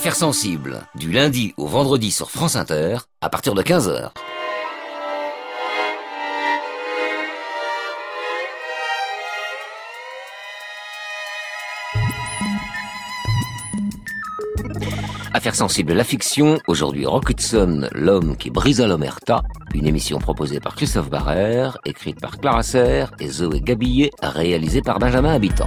Affaires sensibles, du lundi au vendredi sur France Inter, à partir de 15h. Affaires sensibles, la fiction, aujourd'hui Rock Hudson, l'homme qui brisa l'omerta, une émission proposée par Christophe Barrère, écrite par Clara Serre et Zoé Gabillet, réalisée par Benjamin Habitant.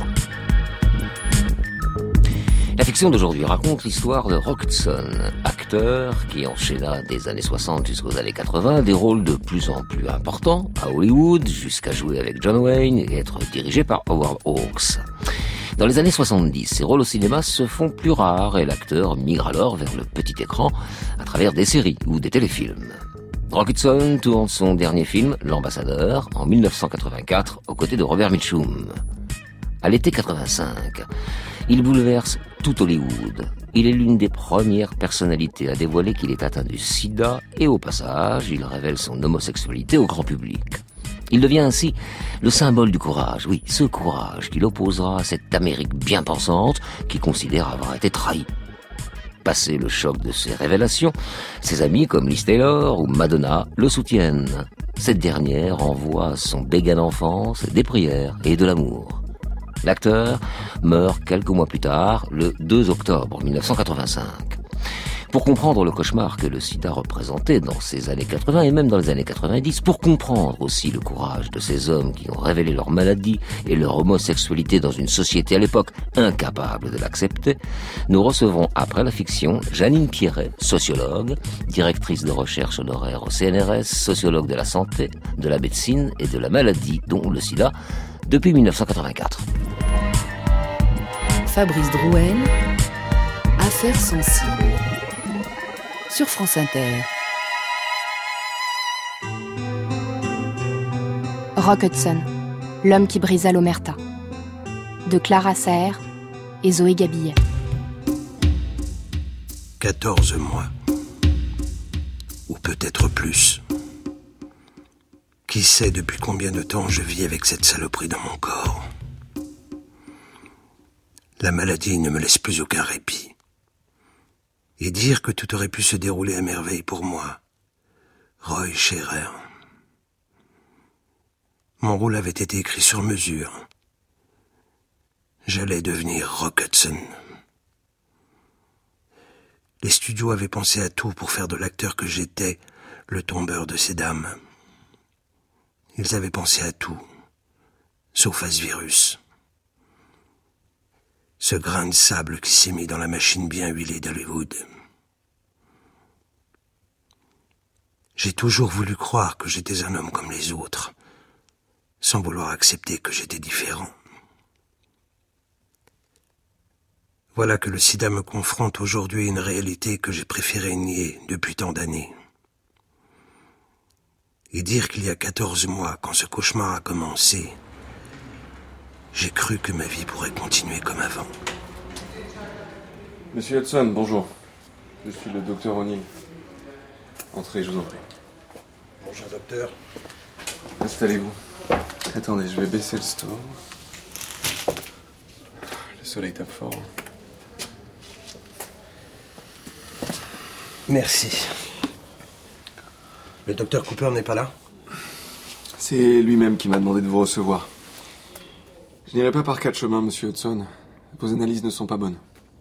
La fiction d'aujourd'hui raconte l'histoire de Rock Hudson, acteur qui enchaîna des années 60 jusqu'aux années 80 des rôles de plus en plus importants à Hollywood, jusqu'à jouer avec John Wayne et être dirigé par Howard Hawks. Dans les années 70, ses rôles au cinéma se font plus rares et l'acteur migre alors vers le petit écran à travers des séries ou des téléfilms. Rock Hudson tourne son dernier film, L'Ambassadeur, en 1984, aux côtés de Robert Mitchum. À l'été 85, il bouleverse tout Hollywood. Il est l'une des premières personnalités à dévoiler qu'il est atteint du sida et au passage, il révèle son homosexualité au grand public. Il devient ainsi le symbole du courage, oui, ce courage qu'il opposera à cette Amérique bien pensante qui considère avoir été trahie. Passé le choc de ces révélations, ses amis comme Liz Taylor ou Madonna le soutiennent. Cette dernière envoie à son béguin d'enfance des prières et de l'amour. L'acteur meurt quelques mois plus tard, le 2 octobre 1985. Pour comprendre le cauchemar que le sida représentait dans ces années 80 et même dans les années 90, pour comprendre aussi le courage de ces hommes qui ont révélé leur maladie et leur homosexualité dans une société à l'époque incapable de l'accepter, nous recevons après la fiction Janine Pierret, sociologue, directrice de recherche honoraire au CNRS, sociologue de la santé, de la médecine et de la maladie, dont le sida, depuis 1984. Fabrice Drouel, Affaires sensibles, sur France Inter. Rock Hudson, l'homme qui brisa l'omerta, de Clara Serre et Zoé Gabillet. 14 mois. Ou peut-être plus. Qui sait depuis combien de temps je vis avec cette saloperie dans mon corps. La maladie ne me laisse plus aucun répit. Et dire que tout aurait pu se dérouler à merveille pour moi. Roy Scherer. Mon rôle avait été écrit sur mesure. J'allais devenir Rock Hudson. Les studios avaient pensé à tout pour faire de l'acteur que j'étais le tombeur de ces dames. Ils avaient pensé à tout, sauf à ce virus. Ce grain de sable qui s'est mis dans la machine bien huilée d'Hollywood. J'ai toujours voulu croire que j'étais un homme comme les autres, sans vouloir accepter que j'étais différent. Voilà que le sida me confronte aujourd'hui à une réalité que j'ai préféré nier depuis tant d'années. Et dire qu'il y a 14 mois, quand ce cauchemar a commencé, j'ai cru que ma vie pourrait continuer comme avant. Monsieur Hudson, bonjour. Je suis le docteur O'Neill. Entrez, je vous en prie. Bonjour, docteur. Installez-vous. Attendez, je vais baisser le stove. Le soleil tape fort. Merci. Le docteur Cooper n'est pas là ? C'est lui-même qui m'a demandé de vous recevoir. Je n'irai pas par 4 chemins, monsieur Hudson. Vos analyses ne sont pas bonnes.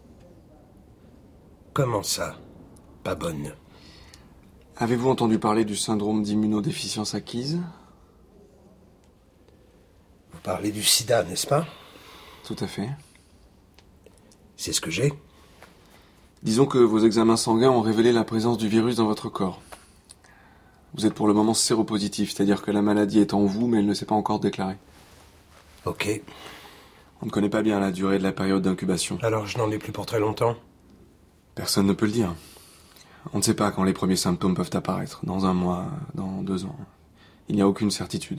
Comment ça ? Pas bonne. Avez-vous entendu parler du syndrome d'immunodéficience acquise ? Vous parlez du sida, n'est-ce pas ? Tout à fait. C'est ce que j'ai. Disons que vos examens sanguins ont révélé la présence du virus dans votre corps. Vous êtes pour le moment séropositif, c'est-à-dire que la maladie est en vous, mais elle ne s'est pas encore déclarée. Ok. On ne connaît pas bien la durée de la période d'incubation. Alors je n'en ai plus pour très longtemps ? Personne ne peut le dire. On ne sait pas quand les premiers symptômes peuvent apparaître. Dans 1 mois, dans 2 ans. Il n'y a aucune certitude.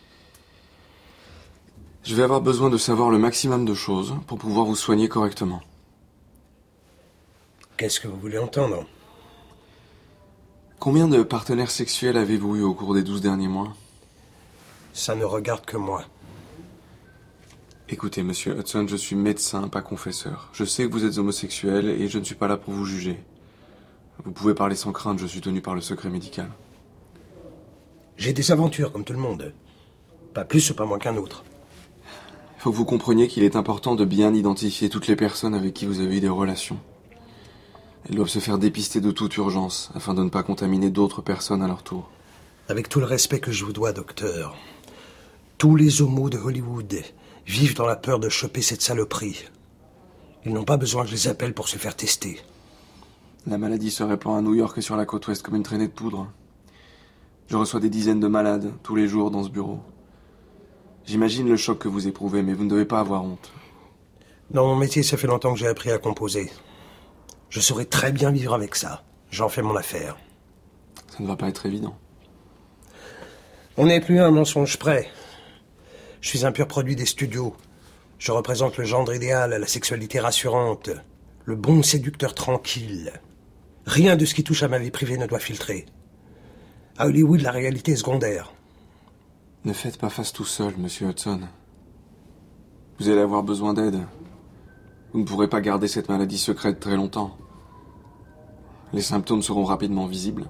Je vais avoir besoin de savoir le maximum de choses pour pouvoir vous soigner correctement. Qu'est-ce que vous voulez entendre ? Combien de partenaires sexuels avez-vous eu au cours des 12 derniers mois ? Ça ne regarde que moi. Écoutez, monsieur Hudson, je suis médecin, pas confesseur. Je sais que vous êtes homosexuel et je ne suis pas là pour vous juger. Vous pouvez parler sans crainte, je suis tenu par le secret médical. J'ai des aventures comme tout le monde. Pas plus ou pas moins qu'un autre. Il faut que vous compreniez qu'il est important de bien identifier toutes les personnes avec qui vous avez eu des relations. Elles doivent se faire dépister de toute urgence, afin de ne pas contaminer d'autres personnes à leur tour. Avec tout le respect que je vous dois, docteur, tous les homos de Hollywood vivent dans la peur de choper cette saloperie. Ils n'ont pas besoin que je les appelle pour se faire tester. La maladie se répand à New York et sur la côte ouest comme une traînée de poudre. Je reçois des dizaines de malades, tous les jours, dans ce bureau. J'imagine le choc que vous éprouvez, mais vous ne devez pas avoir honte. Dans mon métier, ça fait longtemps que j'ai appris à composer. Je saurais très bien vivre avec ça. J'en fais mon affaire. Ça ne va pas être évident. On n'est plus à un mensonge près. Je suis un pur produit des studios. Je représente le genre idéal, la sexualité rassurante, le bon séducteur tranquille. Rien de ce qui touche à ma vie privée ne doit filtrer. À Hollywood, la réalité est secondaire. Ne faites pas face tout seul, monsieur Hudson. Vous allez avoir besoin d'aide. Vous ne pourrez pas garder cette maladie secrète très longtemps. Les symptômes seront rapidement visibles.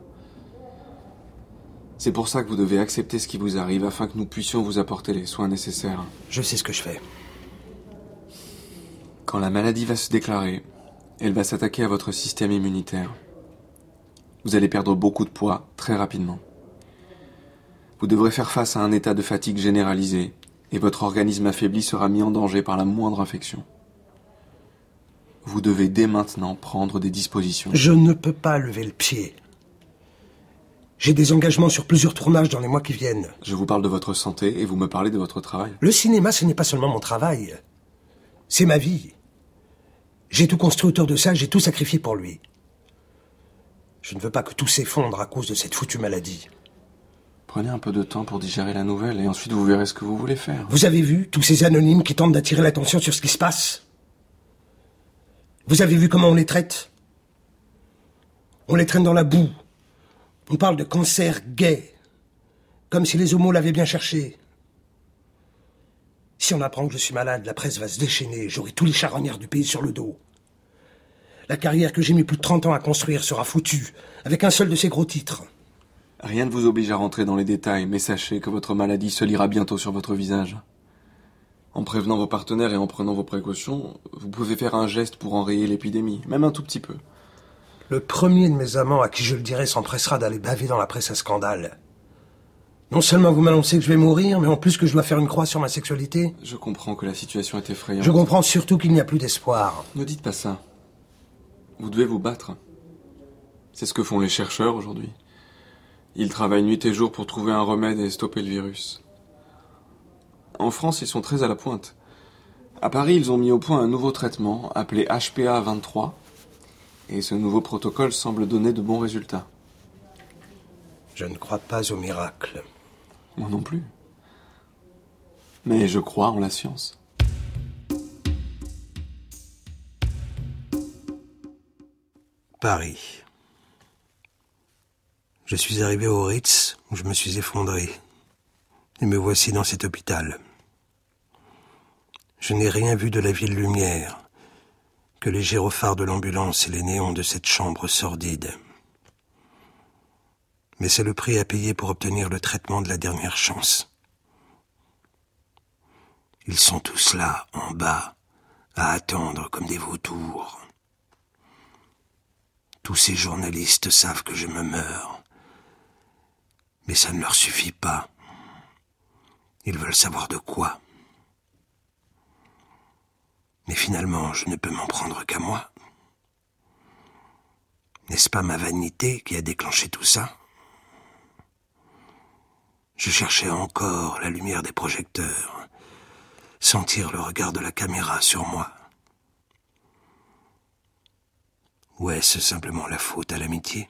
C'est pour ça que vous devez accepter ce qui vous arrive afin que nous puissions vous apporter les soins nécessaires. Je sais ce que je fais. Quand la maladie va se déclarer, elle va s'attaquer à votre système immunitaire. Vous allez perdre beaucoup de poids très rapidement. Vous devrez faire face à un état de fatigue généralisé et votre organisme affaibli sera mis en danger par la moindre infection. Vous devez dès maintenant prendre des dispositions. Je ne peux pas lever le pied. J'ai des engagements sur plusieurs tournages dans les mois qui viennent. Je vous parle de votre santé et vous me parlez de votre travail. Le cinéma, ce n'est pas seulement mon travail. C'est ma vie. J'ai tout construit autour de ça, j'ai tout sacrifié pour lui. Je ne veux pas que tout s'effondre à cause de cette foutue maladie. Prenez un peu de temps pour digérer la nouvelle et ensuite vous verrez ce que vous voulez faire. Vous avez vu tous ces anonymes qui tentent d'attirer l'attention sur ce qui se passe? Vous avez vu comment on les traite? On les traîne dans la boue. On parle de cancer gay. Comme si les homos l'avaient bien cherché. Si on apprend que je suis malade, la presse va se déchaîner. J'aurai tous les charognards du pays sur le dos. La carrière que j'ai mis plus de 30 ans à construire sera foutue, avec un seul de ces gros titres. Rien ne vous oblige à rentrer dans les détails, mais sachez que votre maladie se lira bientôt sur votre visage. En prévenant vos partenaires et en prenant vos précautions, vous pouvez faire un geste pour enrayer l'épidémie, même un tout petit peu. Le premier de mes amants à qui je le dirai s'empressera d'aller baver dans la presse à scandale. Non seulement vous m'annoncez que je vais mourir, mais en plus que je dois faire une croix sur ma sexualité. Je comprends que la situation est effrayante. Je comprends surtout qu'il n'y a plus d'espoir. Ne dites pas ça. Vous devez vous battre. C'est ce que font les chercheurs aujourd'hui. Ils travaillent nuit et jour pour trouver un remède et stopper le virus. En France, ils sont très à la pointe. À Paris, ils ont mis au point un nouveau traitement appelé HPA-23. Et ce nouveau protocole semble donner de bons résultats. Je ne crois pas au miracle. Moi non plus. Mais je crois en la science. Paris. Je suis arrivé au Ritz, où je me suis effondré. Et me voici dans cet hôpital. Je n'ai rien vu de la ville lumière, que les gyrophares de l'ambulance et les néons de cette chambre sordide. Mais c'est le prix à payer pour obtenir le traitement de la dernière chance. Ils sont tous là, en bas, à attendre comme des vautours. Tous ces journalistes savent que je me meurs. Mais ça ne leur suffit pas. Ils veulent savoir de quoi. Mais finalement, je ne peux m'en prendre qu'à moi. N'est-ce pas ma vanité qui a déclenché tout ça? Je cherchais encore la lumière des projecteurs, sentir le regard de la caméra sur moi. Ou est-ce simplement la faute à l'amitié?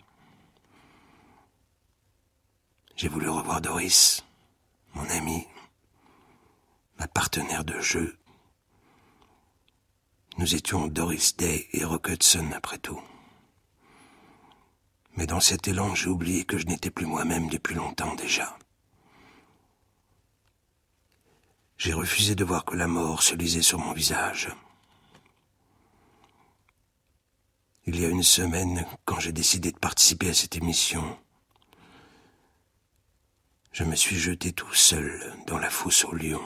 J'ai voulu revoir Doris, mon amie, ma partenaire de jeu. Nous étions Doris Day et Rock Hudson après tout. Mais dans cet élan, j'ai oublié que je n'étais plus moi-même depuis longtemps déjà. J'ai refusé de voir que la mort se lisait sur mon visage. Il y a une semaine, quand j'ai décidé de participer à cette émission, je me suis jeté tout seul dans la fosse aux lions.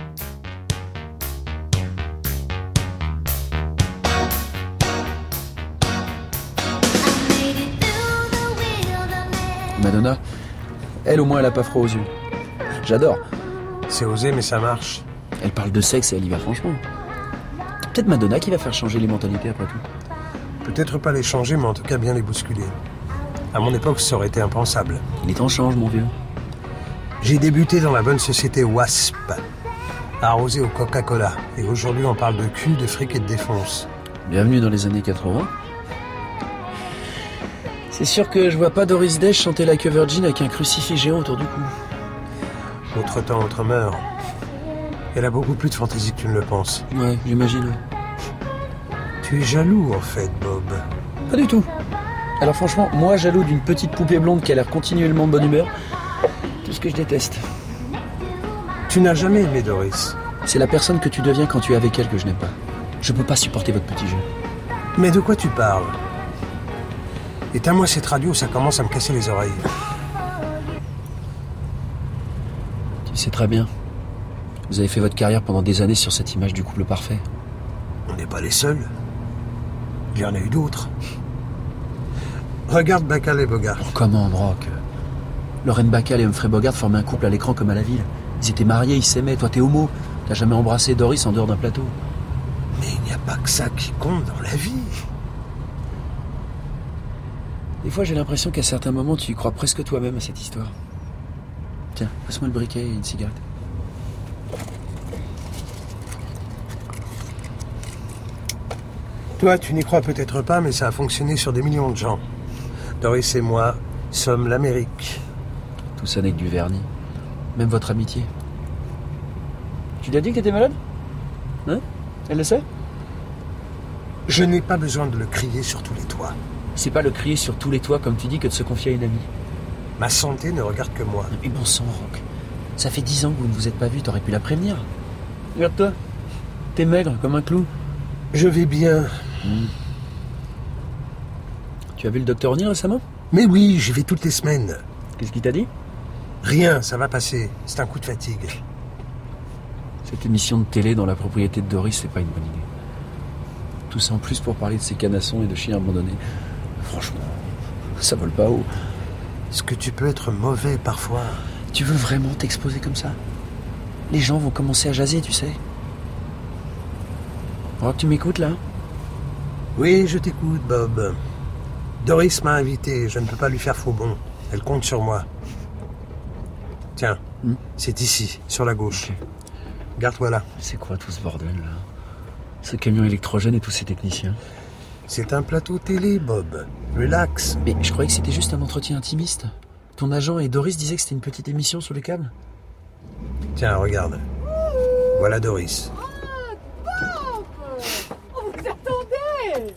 Madonna, elle au moins elle a pas froid aux yeux. J'adore. C'est osé, mais ça marche. Elle parle de sexe et elle y va franchement. Peut-être Madonna qui va faire changer les mentalités après tout. Peut-être pas les changer, mais en tout cas bien les bousculer. À mon époque, ça aurait été impensable. Les temps changent, mon vieux. J'ai débuté dans la bonne société WASP, arrosé au Coca-Cola. Et aujourd'hui, on parle de cul, de fric et de défonce. Bienvenue dans les années 80. C'est sûr que je vois pas Doris Day chanter Like a Virgin avec un crucifix géant autour du cou. Autre temps, autre mœurs. Elle a beaucoup plus de fantaisie que tu ne le penses. Ouais, j'imagine. Tu es jaloux, en fait, Bob. Pas du tout. Alors franchement, moi, jaloux d'une petite poupée blonde qui a l'air continuellement de bonne humeur, tout ce que je déteste. Tu n'as jamais aimé Doris. C'est la personne que tu deviens quand tu es avec elle que je n'aime pas. Je peux pas supporter votre petit jeu. Mais de quoi tu parles? Éteins-moi cette radio, ça commence à me casser les oreilles. Tu sais très bien. Vous avez fait votre carrière pendant des années sur cette image du couple parfait. On n'est pas les seuls. Il y en a eu d'autres. Regarde Bacall et Bogart. Oh, comment, Brock? Lorraine Bacall et Humphrey Bogart formaient un couple à l'écran comme à la ville. Ils étaient mariés, ils s'aimaient. Toi, t'es homo. T'as jamais embrassé Doris en dehors d'un plateau. Mais il n'y a pas que ça qui compte dans la vie. Des fois, j'ai l'impression qu'à certains moments, tu y crois presque toi-même à cette histoire. Tiens, passe-moi le briquet et une cigarette. Toi, tu n'y crois peut-être pas, mais ça a fonctionné sur des millions de gens. Doris et moi sommes l'Amérique. Tout ça n'est que du vernis. Même votre amitié. Tu lui as dit que t'étais malade? Hein? Elle le sait? Je n'ai pas besoin de le crier sur tous les toits. C'est pas le crier sur tous les toits, comme tu dis, que de se confier à une amie. Ma santé ne regarde que moi. Mais bon sang, Rock. Ça fait 10 ans que vous ne vous êtes pas vus, t'aurais pu la prévenir. Regarde-toi. T'es maigre, comme un clou. Je vais bien. Tu as vu le docteur O'Neill récemment? Mais oui, j'y vais toutes les semaines. Qu'est-ce qu'il t'a dit? Rien, ça va passer. C'est un coup de fatigue. Cette émission de télé dans la propriété de Doris, c'est pas une bonne idée. Tout ça en plus pour parler de ces canassons et de chiens abandonnés. Franchement, ça vole pas haut. Est-ce que tu peux être mauvais parfois? Tu veux vraiment t'exposer comme ça? Les gens vont commencer à jaser, tu sais. Alors tu m'écoutes là? Oui, je t'écoute, Bob. Doris m'a invité, je ne peux pas lui faire faux bon. Elle compte sur moi. Tiens, c'est ici, sur la gauche. Okay. Garde-toi là. C'est quoi tout ce bordel là? Ce camion électrogène et tous ces techniciens? C'est un plateau télé, Bob. Relax. Mais je croyais que c'était juste un entretien intimiste. Ton agent et Doris disaient que c'était une petite émission sur les câbles. Tiens, regarde. Voilà Doris. Oh, vous attendez!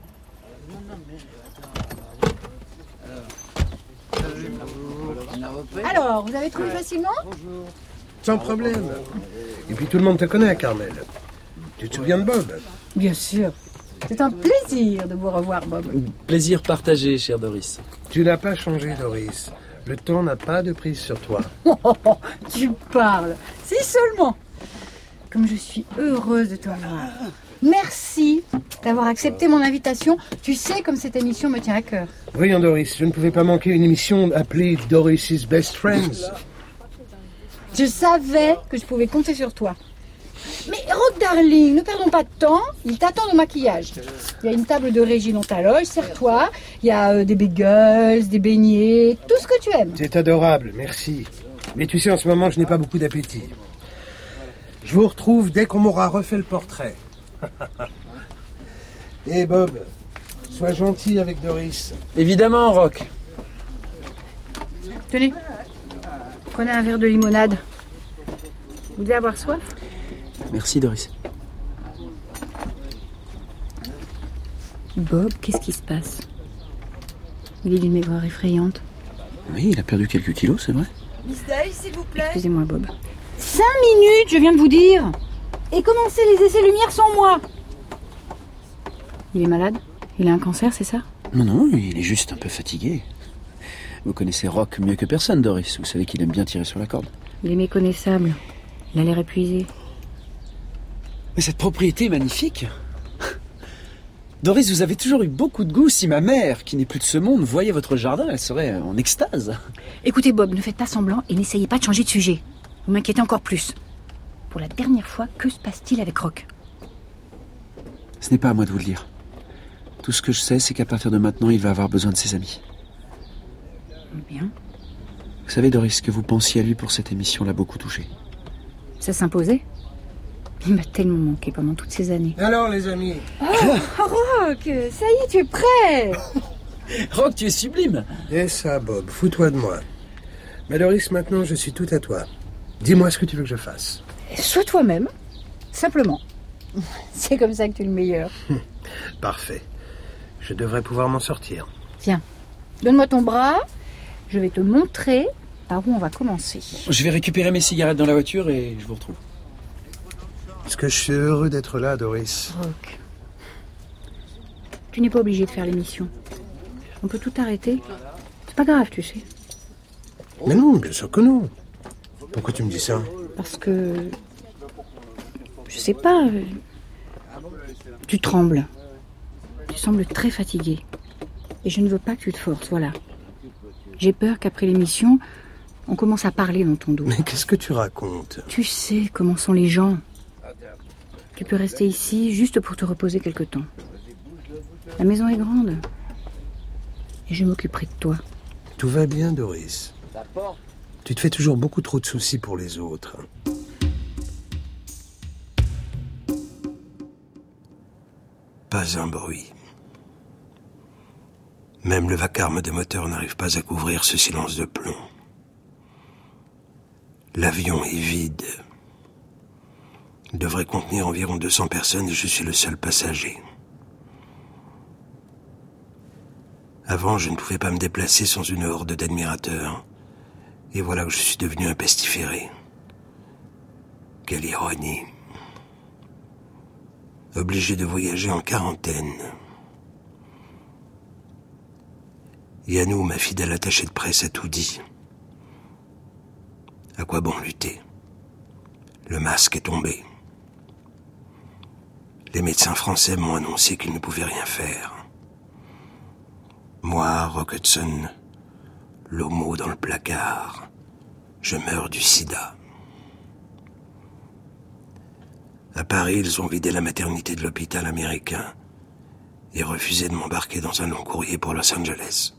Alors, vous avez trouvé facilement? Sans problème. Et puis tout le monde te connaît, Carmel. Tu te souviens de Bob? Bien sûr. C'est un plaisir de vous revoir, Bob. Plaisir partagé, chère Doris. Tu n'as pas changé, Doris. Le temps n'a pas de prise sur toi. Oh, tu parles. Si seulement. Comme je suis heureuse de te voir. Merci d'avoir accepté mon invitation. Tu sais comme cette émission me tient à cœur. Voyons, Doris, je ne pouvais pas manquer une émission appelée Doris's Best Friends. Je savais que je pouvais compter sur toi. Mais Rock Darling, ne perdons pas de temps. Il t'attend au maquillage. Il y a une table de régie dans ta loge, serre-toi. Il y a des bagels, des beignets, tout ce que tu aimes. C'est adorable, merci. Mais tu sais, en ce moment, je n'ai pas beaucoup d'appétit. Je vous retrouve dès qu'on m'aura refait le portrait. Hé Bob, sois gentil avec Doris. Évidemment, Rock. Tenez, prenez un verre de limonade. Vous devez avoir soif? Merci, Doris. Bob, qu'est-ce qui se passe? Il est d'une maigreur effrayante. Oui, il a perdu quelques kilos, c'est vrai. Miss Day, s'il vous plaît. Excusez-moi, Bob. 5 minutes, je viens de vous dire. Et commencez les essais-lumière sans moi. Il est malade? Il a un cancer, c'est ça? Non, il est juste un peu fatigué. Vous connaissez Rock mieux que personne, Doris. Vous savez qu'il aime bien tirer sur la corde. Il est méconnaissable. Il a l'air épuisé. Mais cette propriété est magnifique. Doris, vous avez toujours eu beaucoup de goût. Si ma mère, qui n'est plus de ce monde, voyait votre jardin, elle serait en extase. Écoutez, Bob, ne faites pas semblant et n'essayez pas de changer de sujet. Vous m'inquiétez encore plus. Pour la dernière fois, que se passe-t-il avec Rock? Ce n'est pas à moi de vous le dire. Tout ce que je sais, c'est qu'à partir de maintenant, il va avoir besoin de ses amis. Bien. Vous savez, Doris, que vous pensiez à lui pour cette émission l'a beaucoup touché. Ça s'imposait? Il m'a tellement manqué pendant toutes ces années. Alors, les amis? Oh, Rock, ça y est, tu es prêt? Rock, tu es sublime. Et ça, Bob, fous-toi de moi. Mais Doris, maintenant, je suis tout à toi. Dis-moi ce que tu veux que je fasse. Sois toi-même, simplement. C'est comme ça que tu es le meilleur. Parfait. Je devrais pouvoir m'en sortir. Tiens, donne-moi ton bras. Je vais te montrer par où on va commencer. Je vais récupérer mes cigarettes dans la voiture et je vous retrouve. Est-ce que je suis heureux d'être là, Doris? Rock, tu n'es pas obligé de faire l'émission. On peut tout arrêter. C'est pas grave, tu sais. Mais non, bien sûr que non. Pourquoi tu me dis ça? Parce que... Je sais pas... Tu trembles. Tu sembles très fatigué. Et je ne veux pas que tu te forces, voilà. J'ai peur qu'après l'émission, on commence à parler dans ton dos. Mais qu'est-ce que tu racontes? Tu sais comment sont les gens. Tu peux rester ici juste pour te reposer quelque temps. La maison est grande. Et je m'occuperai de toi. Tout va bien, Doris. Tu te fais toujours beaucoup trop de soucis pour les autres. Pas un bruit. Même le vacarme des moteurs n'arrive pas à couvrir ce silence de plomb. L'avion est vide. Il devrait contenir environ 200 personnes et je suis le seul passager. Avant, je ne pouvais pas me déplacer sans une horde d'admirateurs. Et voilà que je suis devenu un pestiféré. Quelle ironie. Obligé de voyager en quarantaine. Yannou, ma fidèle attachée de presse, a tout dit. À quoi bon lutter? Le masque est tombé. Les médecins français m'ont annoncé qu'ils ne pouvaient rien faire. Moi, Rock Hudson, l'homo dans le placard, je meurs du sida. À Paris, ils ont vidé la maternité de l'hôpital américain et refusé de m'embarquer dans un long courrier pour Los Angeles.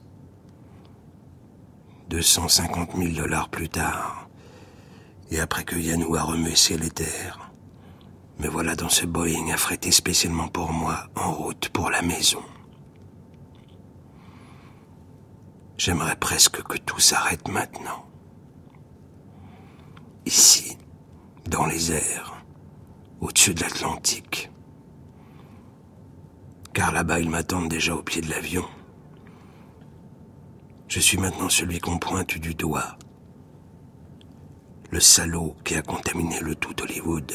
250 000 $ plus tard, et après que Yannou a remué ciel et terre, me voilà dans ce Boeing affrété spécialement pour moi, en route pour la maison. J'aimerais presque que tout s'arrête maintenant. Ici, dans les airs, au-dessus de l'Atlantique. Car là-bas, ils m'attendent déjà au pied de l'avion. Je suis maintenant celui qu'on pointe du doigt. Le salaud qui a contaminé le tout Hollywood.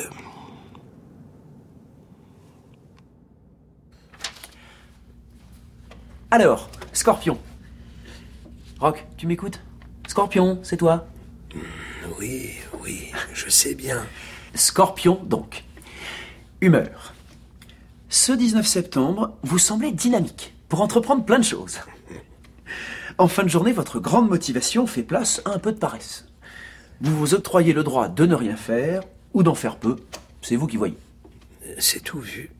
Alors, Scorpion. Rock, tu m'écoutes? Scorpion, c'est toi? Oui, je sais bien. Scorpion, donc. Humeur. Ce 19 septembre, vous semblez dynamique pour entreprendre plein de choses. En fin de journée, votre grande motivation fait place à un peu de paresse. Vous vous octroyez le droit de ne rien faire ou d'en faire peu. C'est vous qui voyez. C'est tout vu.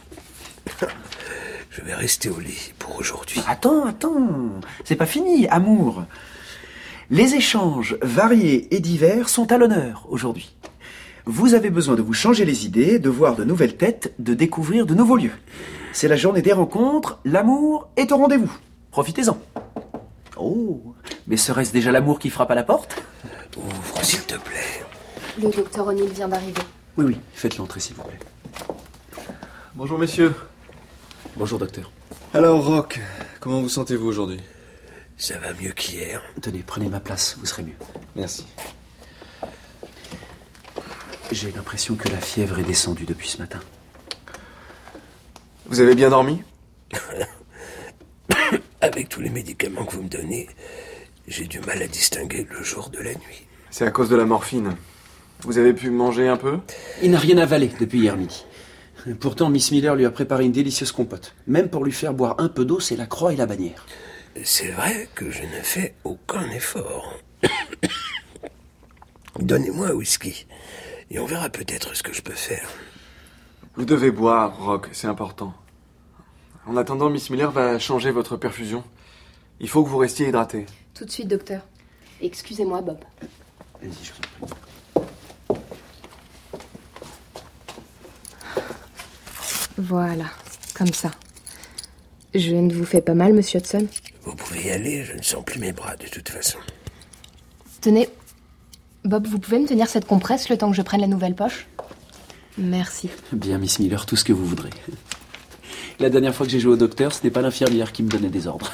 Je vais rester au lit pour aujourd'hui. Attends. C'est pas fini, amour. Les échanges variés et divers sont à l'honneur aujourd'hui. Vous avez besoin de vous changer les idées, de voir de nouvelles têtes, de découvrir de nouveaux lieux. C'est la journée des rencontres, l'amour est au rendez-vous. Profitez-en. Oh, mais serait-ce déjà l'amour qui frappe à la porte? Ouvre, s'il te plaît. Le docteur O'Neill vient d'arriver. Oui, faites l'entrée s'il vous plaît. Bonjour messieurs. Bonjour docteur. Alors Rock, comment vous sentez-vous aujourd'hui? Ça va mieux qu'hier. Tenez, prenez ma place, vous serez mieux. Merci. J'ai l'impression que la fièvre est descendue depuis ce matin. Vous avez bien dormi? Avec tous les médicaments que vous me donnez, j'ai du mal à distinguer le jour de la nuit. C'est à cause de la morphine. Vous avez pu manger un peu? Il n'a rien avalé depuis hier midi. Pourtant, Miss Miller lui a préparé une délicieuse compote. Même pour lui faire boire un peu d'eau, c'est la croix et la bannière. C'est vrai que je ne fais aucun effort. Donnez-moi un whisky, et on verra peut-être ce que je peux faire. Vous devez boire, Rock, c'est important. En attendant, Miss Miller va changer votre perfusion. Il faut que vous restiez hydraté. Tout de suite, docteur. Excusez-moi, Bob. Allez-y, je vous en prie. Voilà, comme ça. Je ne vous fais pas mal, monsieur Hudson? Vous pouvez y aller, je ne sens plus mes bras de toute façon. Tenez. Bob, vous pouvez me tenir cette compresse le temps que je prenne la nouvelle poche? Merci. Bien, Miss Miller, tout ce que vous voudrez. La dernière fois que j'ai joué au docteur, ce n'est pas l'infirmière qui me donnait des ordres.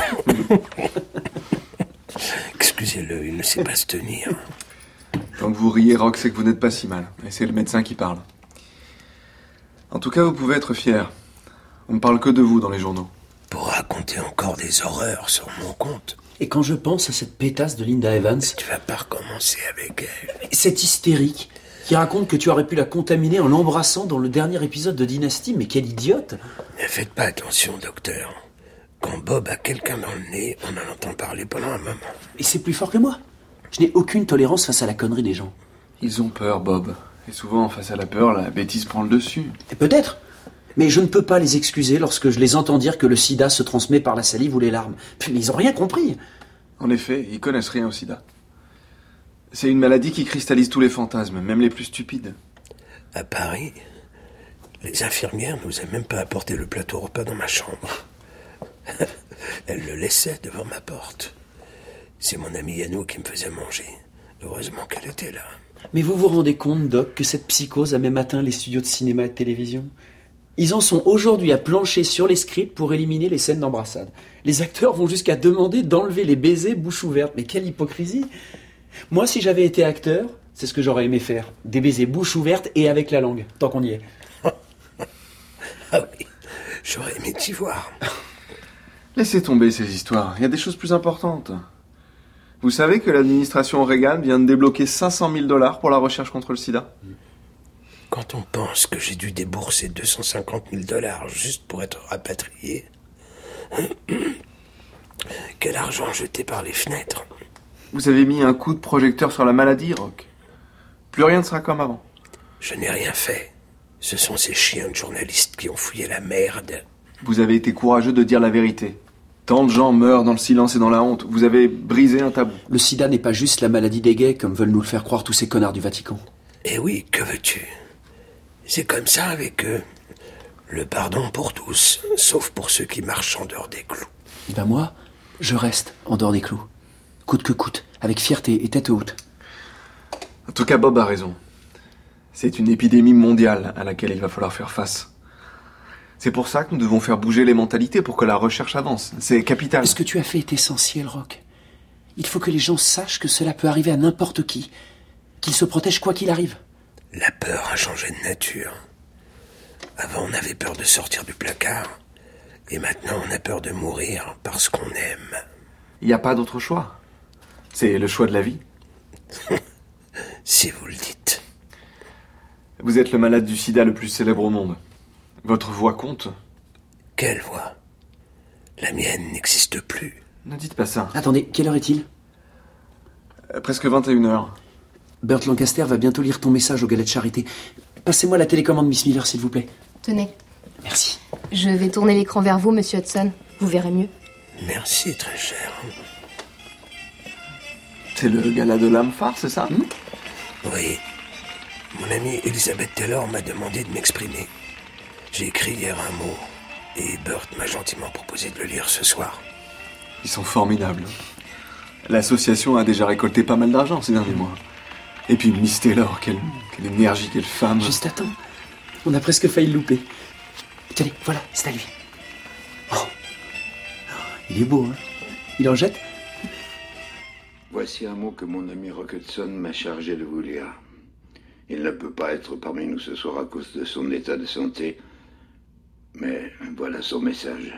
Excusez-le, il ne sait pas se tenir. Tant que vous riez, Rock, c'est que vous n'êtes pas si mal. Et c'est le médecin qui parle. En tout cas, vous pouvez être fier. On ne parle que de vous dans les journaux. Pour raconter encore des horreurs sur mon compte. Et quand je pense à cette pétasse de Linda Evans... Tu vas pas recommencer avec elle. Cette hystérique qui raconte que tu aurais pu la contaminer en l'embrassant dans le dernier épisode de Dynasty, mais quelle idiote! Ne faites pas attention, docteur. Quand Bob a quelqu'un dans le nez, on en entend parler pendant un moment. Et c'est plus fort que moi. Je n'ai aucune tolérance face à la connerie des gens. Ils ont peur, Bob. Et souvent, face à la peur, la bêtise prend le dessus. Et peut-être. Mais je ne peux pas les excuser lorsque je les entends dire que le sida se transmet par la salive ou les larmes. Mais ils n'ont rien compris. En effet, ils connaissent rien au sida. C'est une maladie qui cristallise tous les fantasmes, même les plus stupides. À Paris, les infirmières nous a même pas apporté le plateau repas dans ma chambre. Elles le laissaient devant ma porte. C'est mon ami Yannou qui me faisait manger. Heureusement qu'elle était là. Mais vous vous rendez compte, Doc, que cette psychose a même atteint les studios de cinéma et de télévision? Ils en sont aujourd'hui à plancher sur les scripts pour éliminer les scènes d'embrassade. Les acteurs vont jusqu'à demander d'enlever les baisers bouche ouverte. Mais quelle hypocrisie! Moi, si j'avais été acteur, c'est ce que j'aurais aimé faire. Des baisers bouche ouverte et avec la langue, tant qu'on y est. Ah oui, j'aurais aimé t'y voir. Laissez tomber ces histoires, il y a des choses plus importantes. Vous savez que l'administration Reagan vient de débloquer 500 000 $ pour la recherche contre le sida? Quand on pense que j'ai dû débourser 250 000 $ juste pour être rapatrié... Quel argent jeté par les fenêtres. Vous avez mis un coup de projecteur sur la maladie, Rock. Plus rien ne sera comme avant. Je n'ai rien fait. Ce sont ces chiens de journalistes qui ont fouillé la merde. Vous avez été courageux de dire la vérité. Tant de gens meurent dans le silence et dans la honte. Vous avez brisé un tabou. Le sida n'est pas juste la maladie des gays, comme veulent nous le faire croire tous ces connards du Vatican. Eh oui, que veux-tu? C'est comme ça avec eux. Le pardon pour tous, sauf pour ceux qui marchent en dehors des clous. Et ben moi, je reste en dehors des clous. Coûte que coûte, avec fierté et tête haute. En tout cas, Bob a raison. C'est une épidémie mondiale à laquelle il va falloir faire face. C'est pour ça que nous devons faire bouger les mentalités pour que la recherche avance. C'est capital. Ce que tu as fait est essentiel, Rock. Il faut que les gens sachent que cela peut arriver à n'importe qui. Qu'ils se protègent quoi qu'il arrive. La peur a changé de nature. Avant, on avait peur de sortir du placard. Et maintenant, on a peur de mourir parce qu'on aime. Il n'y a pas d'autre choix. C'est le choix de la vie. Si vous le dites. Vous êtes le malade du sida le plus célèbre au monde. Votre voix compte. Quelle voix? La mienne n'existe plus. Ne dites pas ça. Attendez, quelle heure est-il? Presque 21h. Burt Lancaster va bientôt lire ton message au galet de charité. Passez-moi la télécommande, Miss Miller, s'il vous plaît. Tenez. Merci. Je vais tourner l'écran vers vous, monsieur Hudson. Vous verrez mieux. Merci, très cher. C'est le gala de l'âme phare, c'est ça? Oui. Mon amie Elizabeth Taylor m'a demandé de m'exprimer. J'ai écrit hier un mot, et Burt m'a gentiment proposé de le lire ce soir. Ils sont formidables. L'association a déjà récolté pas mal d'argent ces derniers mois. Et puis Miss Taylor, quelle énergie, quelle femme. Juste attends. On a presque failli le louper. Tenez, voilà, c'est à lui. Oh. Il est beau, hein? Il en jette? Voici un mot que mon ami Rock Hudson m'a chargé de vous lire. Il ne peut pas être parmi nous ce soir à cause de son état de santé, mais voilà son message.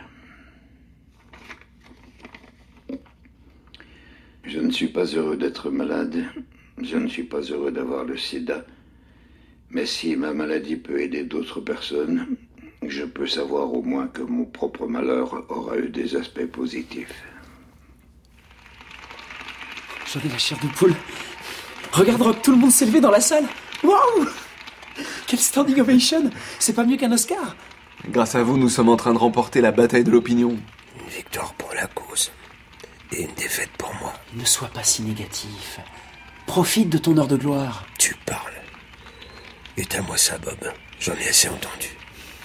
Je ne suis pas heureux d'être malade, je ne suis pas heureux d'avoir le sida, mais si ma maladie peut aider d'autres personnes, je peux savoir au moins que mon propre malheur aura eu des aspects positifs. J'en ai la chair de poule. Regarde, Rock, tout le monde s'est levé dans la salle. Waouh! Quel standing ovation! C'est pas mieux qu'un Oscar! Grâce à vous, nous sommes en train de remporter la bataille de l'opinion. Une victoire pour la cause et une défaite pour moi. Ne sois pas si négatif. Profite de ton heure de gloire. Tu parles. Éteins-moi ça, Bob. J'en ai assez entendu.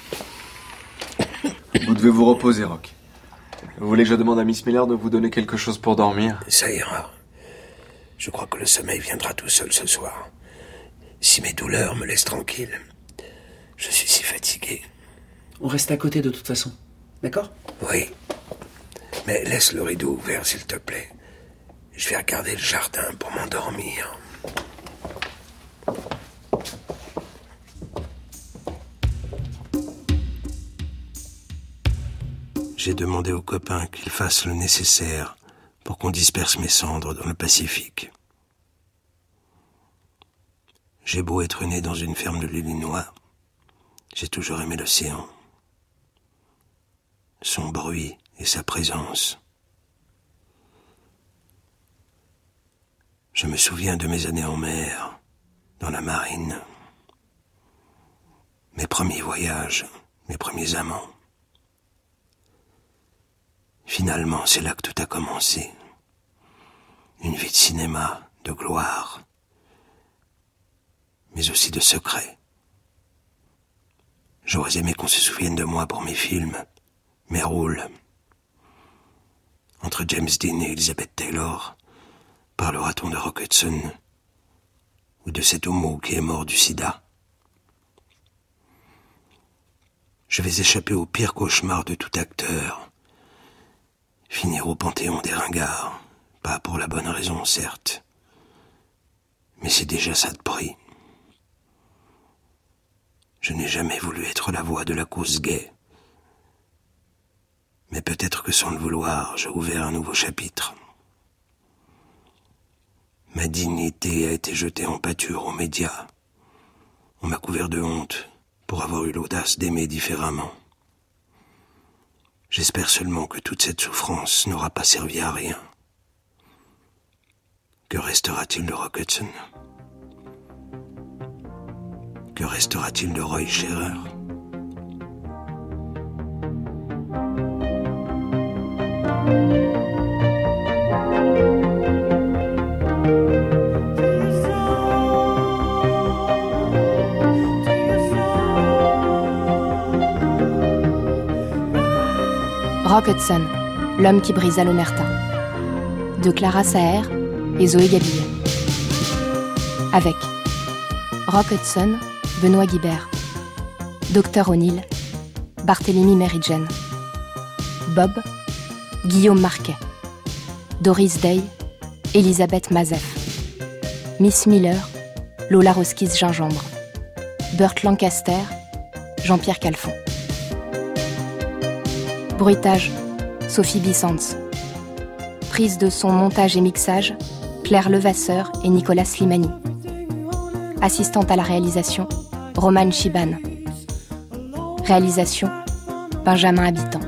Vous devez vous reposer, Rock. Vous voulez que je demande à Miss Miller de vous donner quelque chose pour dormir? Ça ira. Je crois que le sommeil viendra tout seul ce soir. Si mes douleurs me laissent tranquille, je suis si fatigué. On reste à côté de toute façon. D'accord? Oui. Mais laisse le rideau ouvert, s'il te plaît. Je vais regarder le jardin pour m'endormir. J'ai demandé aux copains qu'ils fassent le nécessaire pour qu'on disperse mes cendres dans le Pacifique. J'ai beau être né dans une ferme de l'Illinois, j'ai toujours aimé l'océan. Son bruit et sa présence. Je me souviens de mes années en mer, dans la marine. Mes premiers voyages, mes premiers amants. Finalement, c'est là que tout a commencé. Une vie de cinéma, de gloire, mais aussi de secret. J'aurais aimé qu'on se souvienne de moi pour mes films, mes rôles. Entre James Dean et Elizabeth Taylor, parlera-t-on de Rock Hudson ou de cet homo qui est mort du sida? Je vais échapper au pire cauchemar de tout acteur. Finir au panthéon des ringards, pas pour la bonne raison, certes, mais c'est déjà ça de prix. Je n'ai jamais voulu être la voix de la cause gay, mais peut-être que sans le vouloir, j'ai ouvert un nouveau chapitre. Ma dignité a été jetée en pâture aux médias. On m'a couvert de honte pour avoir eu l'audace d'aimer différemment. J'espère seulement que toute cette souffrance n'aura pas servi à rien. Que restera-t-il de Rock Hudson? Que restera-t-il de Roy Scherer? Rock Hudson, l'homme qui brisa l'omerta. De Clara Saer et Zoé Gabillet. Avec Rock Hudson, Benoît Guibert. Dr O'Neill, Barthélemy Merigen. Bob, Guillaume Marquet. Doris Day, Elisabeth Mazef. Miss Miller, Lola Roskis-Gingembre. Burt Lancaster, Jean-Pierre Calfon. Bruitage, Sophie Bissans. Prise de son, montage et mixage, Claire Levasseur et Nicolas Slimani. Assistante à la réalisation, Romane Chiban. Réalisation, Benjamin Habitant.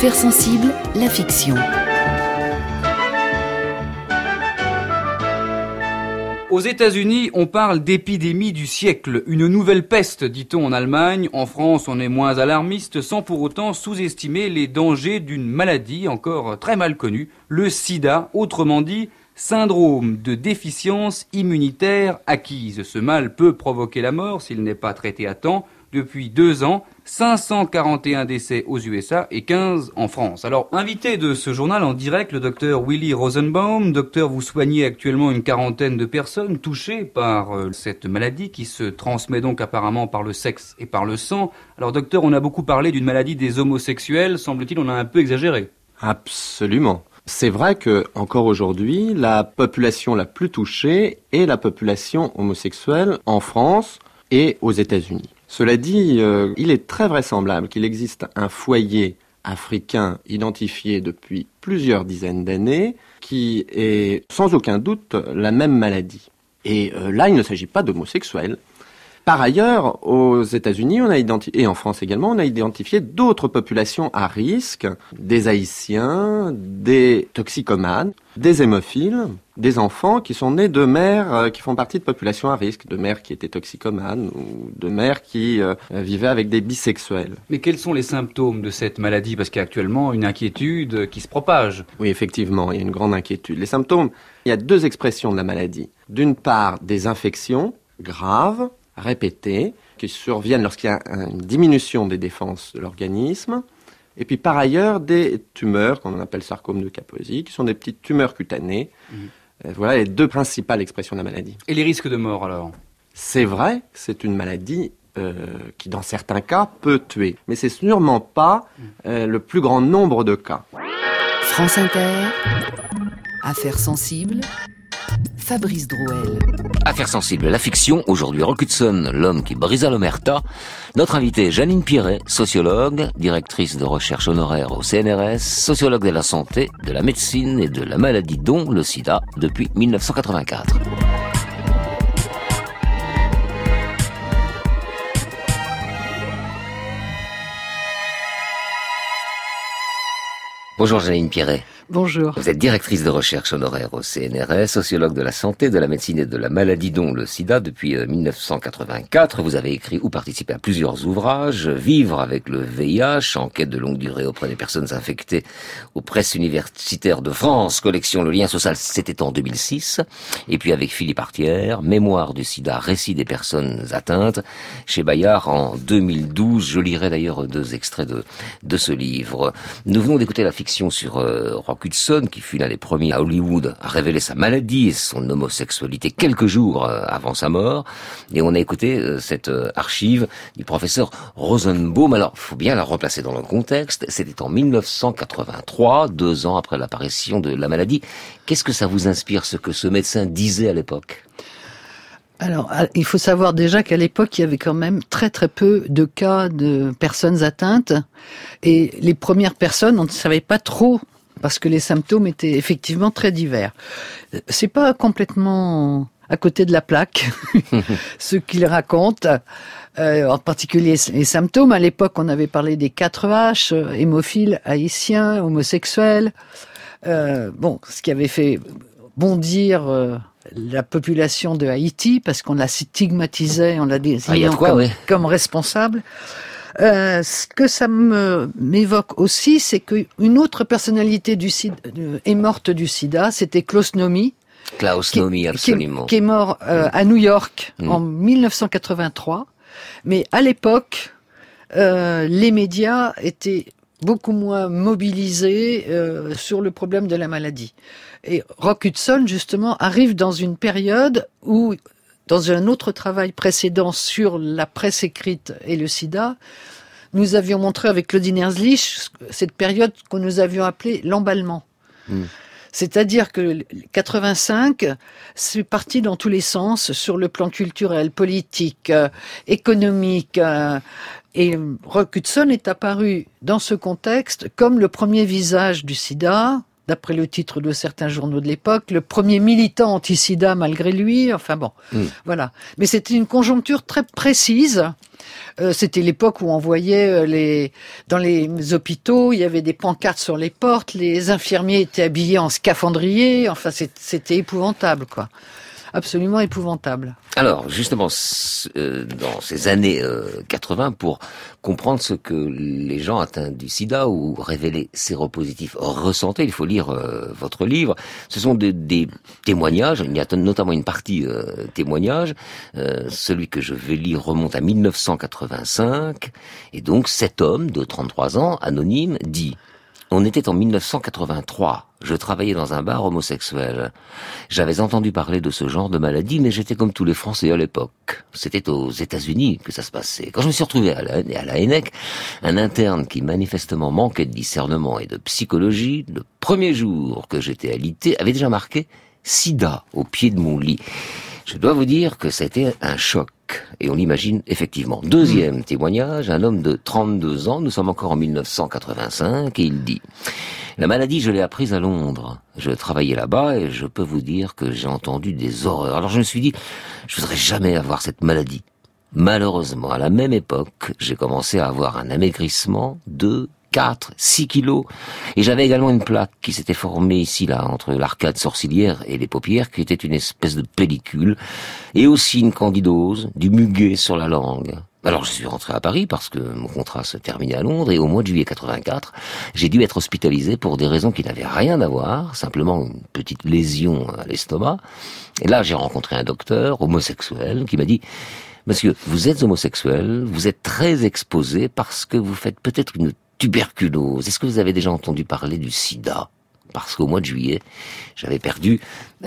Affaires sensibles, la fiction. Aux États-Unis, on parle d'épidémie du siècle, une nouvelle peste, dit-on en Allemagne. En France, on est moins alarmiste, sans pour autant sous-estimer les dangers d'une maladie encore très mal connue, le sida, autrement dit, syndrome de déficience immunitaire acquise. Ce mal peut provoquer la mort s'il n'est pas traité à temps. Depuis 2 ans, 541 décès aux USA et 15 en France. Alors, invité de ce journal en direct, le docteur Willy Rosenbaum. Docteur, vous soignez actuellement une 40aine de personnes touchées par cette maladie qui se transmet donc apparemment par le sexe et par le sang. Alors, docteur, on a beaucoup parlé d'une maladie des homosexuels. Semble-t-il, on a un peu exagéré. Absolument. C'est vrai que, encore aujourd'hui, la population la plus touchée est la population homosexuelle en France et aux États-Unis. Cela dit, il est très vraisemblable qu'il existe un foyer africain identifié depuis plusieurs dizaines d'années qui est sans aucun doute la même maladie. Et là, il ne s'agit pas d'homosexuels. Par ailleurs, aux États-Unis, et en France également, on a identifié d'autres populations à risque, des Haïtiens, des toxicomanes, des hémophiles, des enfants qui sont nés de mères qui font partie de populations à risque, de mères qui étaient toxicomanes ou de mères qui vivaient avec des bisexuels. Mais quels sont les symptômes de cette maladie? Parce qu'il y a actuellement une inquiétude qui se propage. Oui, effectivement, il y a une grande inquiétude. Les symptômes, il y a 2 expressions de la maladie. D'une part, des infections graves, répétées, qui surviennent lorsqu'il y a une diminution des défenses de l'organisme. Et puis par ailleurs, des tumeurs, qu'on appelle sarcome de Kaposi, qui sont des petites tumeurs cutanées. Voilà les 2 principales expressions de la maladie. Et les risques de mort alors? C'est vrai, c'est une maladie qui dans certains cas peut tuer. Mais c'est sûrement pas le plus grand nombre de cas. France Inter, Affaires sensibles, Fabrice Drouel. Affaires sensibles, la fiction, aujourd'hui Rock Hudson, l'homme qui brisa l'omerta. Notre invitée, Jeannine Pirret, sociologue, directrice de recherche honoraire au CNRS, sociologue de la santé, de la médecine et de la maladie dont le sida depuis 1984. Bonjour Jeannine Pirret. Bonjour. Vous êtes directrice de recherche honoraire au CNRS, sociologue de la santé, de la médecine et de la maladie dont le sida depuis 1984. Vous avez écrit ou participé à plusieurs ouvrages. Vivre avec le VIH, enquête de longue durée auprès des personnes infectées aux presses universitaires de France, collection Le lien social, c'était en 2006. Et puis avec Philippe Artière, Mémoire du sida, récit des personnes atteintes, chez Bayard en 2012. Je lirai d'ailleurs 2 extraits de ce livre. Nous venons d'écouter la fiction sur Rock Hudson, qui fut l'un des premiers à Hollywood à révéler sa maladie et son homosexualité quelques jours avant sa mort. Et on a écouté cette archive du professeur Rosenbaum. Alors, il faut bien la replacer dans le contexte. C'était en 1983, 2 ans après l'apparition de la maladie. Qu'est-ce que ça vous inspire, ce que ce médecin disait à l'époque ? Alors, il faut savoir déjà qu'à l'époque, il y avait quand même très très peu de cas de personnes atteintes. Et les premières personnes, on ne savait pas trop, parce que les symptômes étaient effectivement très divers. C'est pas complètement à côté de la plaque, ce qu'il raconte. En particulier les symptômes. À l'époque, on avait parlé des 4H, hémophiles, haïtiens, homosexuels. Ce qui avait fait bondir la population de Haïti, parce qu'on la stigmatisait, on la désignait comme responsable. Ce que ça m'évoque aussi, c'est qu'une autre personnalité du sida, est morte du sida, c'était Klaus Nomi. Klaus Nomi, absolument. Qui est mort à New York en 1983. Mais à l'époque, les médias étaient beaucoup moins mobilisés sur le problème de la maladie. Et Rock Hudson, justement, arrive dans une période où, dans un autre travail précédent sur la presse écrite et le sida, nous avions montré avec Claudine Erzlich cette période que nous avions appelée l'emballement. C'est-à-dire que 85, c'est parti dans tous les sens, sur le plan culturel, politique, économique. Et Rock Hudson est apparu dans ce contexte comme le premier visage du sida, d'après le titre de certains journaux de l'époque, le premier militant anti-sida malgré lui, enfin bon, voilà. Mais c'était une conjoncture très précise. C'était l'époque où on voyait dans les hôpitaux, il y avait des pancartes sur les portes, les infirmiers étaient habillés en scaphandrier, enfin c'était épouvantable, quoi. Absolument épouvantable. Alors, justement, dans ces années 80, pour comprendre ce que les gens atteints du sida ou révélés séropositifs ressentaient, il faut lire votre livre. Ce sont des témoignages, il y a notamment une partie témoignages. Celui que je vais lire remonte à 1985, et donc cet homme de 33 ans, anonyme, dit... On était en 1983. Je travaillais dans un bar homosexuel. J'avais entendu parler de ce genre de maladie, mais j'étais comme tous les Français à l'époque. C'était aux États-Unis que ça se passait. Quand je me suis retrouvé à la ENEC, un interne qui manifestement manquait de discernement et de psychologie, le premier jour que j'étais alité, avait déjà marqué « sida » au pied de mon lit. Je dois vous dire que c'était un choc. Et on l'imagine effectivement. Deuxième témoignage, un homme de 32 ans, nous sommes encore en 1985, et il dit « La maladie, je l'ai apprise à Londres. Je travaillais là-bas et je peux vous dire que j'ai entendu des horreurs. Alors je me suis dit, je voudrais jamais avoir cette maladie. Malheureusement, à la même époque, j'ai commencé à avoir un amaigrissement de 4, 6 kilos. Et j'avais également une plaque qui s'était formée ici, là, entre l'arcade sourcilière et les paupières, qui était une espèce de pellicule. Et aussi une candidose, du muguet sur la langue. Alors je suis rentré à Paris parce que mon contrat se terminait à Londres, et au mois de juillet 84, j'ai dû être hospitalisé pour des raisons qui n'avaient rien à voir, simplement une petite lésion à l'estomac. Et là, j'ai rencontré un docteur homosexuel qui m'a dit « Monsieur, vous êtes homosexuel, vous êtes très exposé parce que vous faites peut-être une tuberculose. Est-ce que vous avez déjà entendu parler du sida ?» Parce qu'au mois de juillet, j'avais perdu